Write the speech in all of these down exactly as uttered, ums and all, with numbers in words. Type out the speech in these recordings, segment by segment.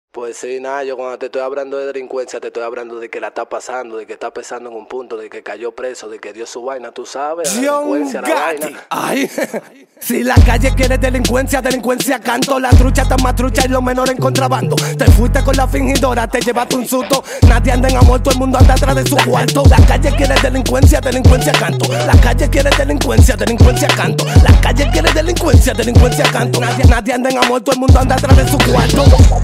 Pues sí, nada, yo cuando te estoy hablando de delincuencia, te estoy hablando de que la está pasando, de que está pesando en un punto, de que cayó preso, de que dio su vaina, tú sabes, la delincuencia, la vaina. Ay, si la calle quiere delincuencia, delincuencia canto. La trucha está más trucha y los menores en contrabando. Te fuiste con la fingidora, te llevaste un susto. Nadie anda en amor, todo el mundo anda atrás de su cuarto. La calle quiere delincuencia, delincuencia canto. La calle quiere delincuencia, delincuencia canto. La calle quiere delincuencia, delincuencia canto. Nadie, nadie anda en amor, todo el mundo anda atrás de su cuarto.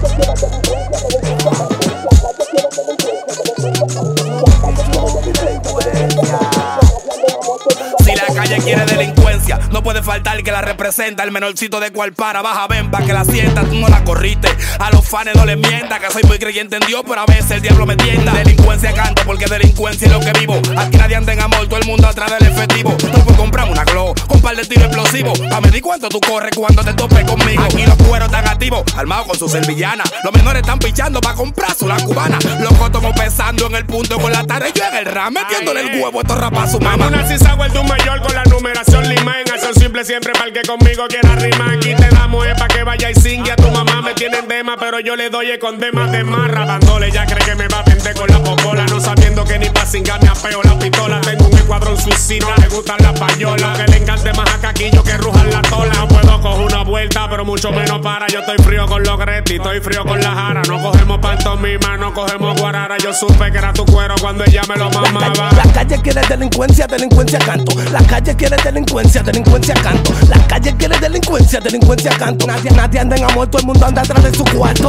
Si la calle quiere delincuencia, no puede faltar el que la representa. El menorcito de cual para, baja ven pa' que la sienta. Tú no la corriste, a los fans no les mienta. Que soy muy creyente en Dios, pero a veces el diablo me tienta. Delincuencia canto porque delincuencia es lo que vivo. Aquí nadie anda en amor, todo el mundo atrás del efectivo. No puedo comprar una glow con par de tiros explosivos. Pa' medir cuánto tú corres cuando te topes conmigo. Aquí los cueros están activos, armados con su servillana. Los menores están pichando pa' comprar su la cubana. Los cotomos pesando en el punto con la tarde. Yo en el ram metiéndole el huevo a estos rapazos su mamá. Una cisa vuelto un mayor con la numeración Limán. Acción simple siempre para el que conmigo quiera rimar. Aquí te damos es pa' que vaya y singue. A tu mamá me tienen dema, pero yo le doy con demas de más. Rabándole ya cree que me va a vender con la popola. No sabiendo que ni pa' cingar me apeo la pistola. Tengo un escuadrón suicida, le gustan las payolas. Que le encante más a caquillo que rujan la tola. No puedo coger una vuelta, pero mucho menos para. Yo estoy frío con los Gretti, estoy frío con la jara. No cogemos pantomima, no cogemos guarara. Yo supe que era tu cuero cuando ella me lo mamaba. La calle quiere delincuencia, delincuencia canto. La calle quiere delincuencia, delincuencia canto. La calle quiere delincuencia, delincuencia canto. Nadie, nadie anda en amor, todo el mundo anda atrás de su cuarto.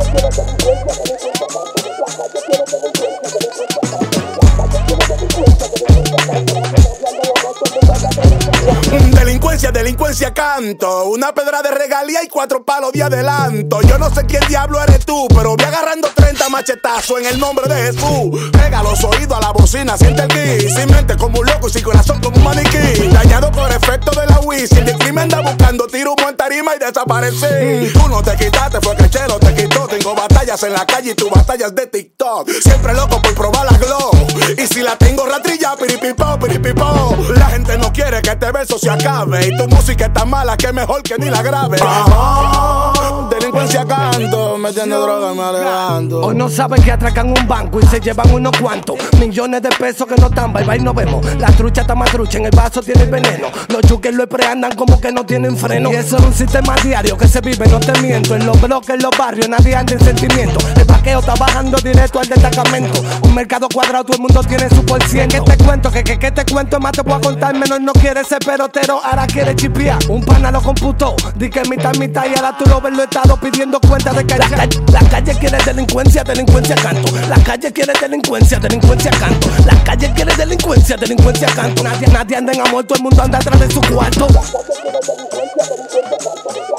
Delincuencia, delincuencia canto. Una pedra de regalía y cuatro palos de adelanto. Yo no sé quién diablo eres tú, pero voy agarrando treinta machetazos en el nombre de Jesús. Pega los oídos a la bocina, siente el gui. Sin mente como un loco y sin corazón como un maniquí. Dañado por efecto de la Wii. Si el de crimen anda buscando tiro en tarima y desaparecí. Mm. Tú no te quitaste, fue que el chelo te quitó. Tengo batallas en la calle y tú batallas de TikTok. Siempre loco por probar la glow. Y si la tengo ratrilla, piripipó, piripipó. La gente no quiere que este verso se acabe. Y tu música es tan mala que mejor que ni la grabe. Ajá. Delincuencia canto, metiendo droga me alevanto. Hoy no saben que atracan un banco y se llevan unos cuantos millones de pesos que no están, bye bye, no vemos. La trucha está más trucha, en el vaso tiene el veneno. Los chuques lo preandan como que no tienen freno. Y eso es un sistema diario que se vive, no te miento. En los bloques, en los barrios, nadie anda en sentimiento. El vaqueo está bajando directo al destacamento. Un mercado cuadrado, todo el mundo tiene su por ciento. ¿Qué te cuento? Que que, que te cuento? Más te puedo contar, menos no quiere ser pelotero, ahora quiere chipear. Un pana lo computó, di que mitad, mitad. Y ahora tú lo ves, lo he estado pidiendo cuenta de que la, ca la calle quiere delincuencia, delincuencia canto. La calle quiere delincuencia, delincuencia canto. La calle quiere delincuencia, delincuencia canto. Nadie, nadie anda en amor, todo el mundo anda atrás de su cuarto.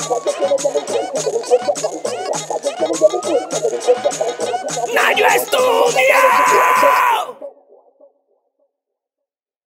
Nayo Estudio.